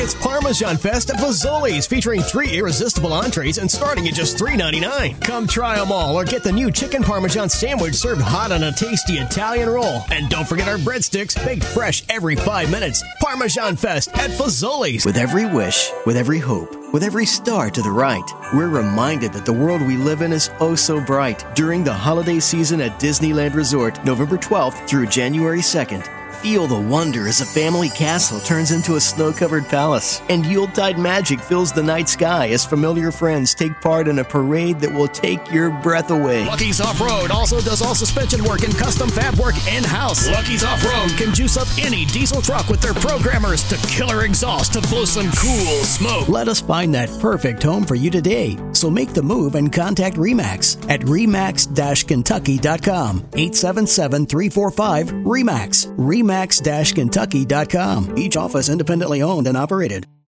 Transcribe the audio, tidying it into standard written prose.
It's Parmesan Fest at Fazoli's, featuring 3 irresistible entrees and starting at just $3.99. Come try them all or get the new chicken Parmesan sandwich served hot on a tasty Italian roll. And don't forget our breadsticks, baked fresh every 5 minutes. Parmesan Fest at Fazoli's. With every wish, with every hope, with every star to the right, we're reminded that the world we live in is oh so bright. During the holiday season at Disneyland Resort, November 12th through January 2nd. Feel the wonder as a family castle turns into a snow-covered palace. And Yuletide magic fills the night sky as familiar friends take part in a parade that will take your breath away. Lucky's Off-Road also does all suspension work and custom fab work in-house. Lucky's Off-Road can juice up any diesel truck with their programmers to killer exhaust to blow some cool smoke. Let us find that perfect home for you today. So make the move and contact RE/MAX at remax-kentucky.com. 877-345-RE/MAX. remax-kentucky.com. Each office independently owned and operated.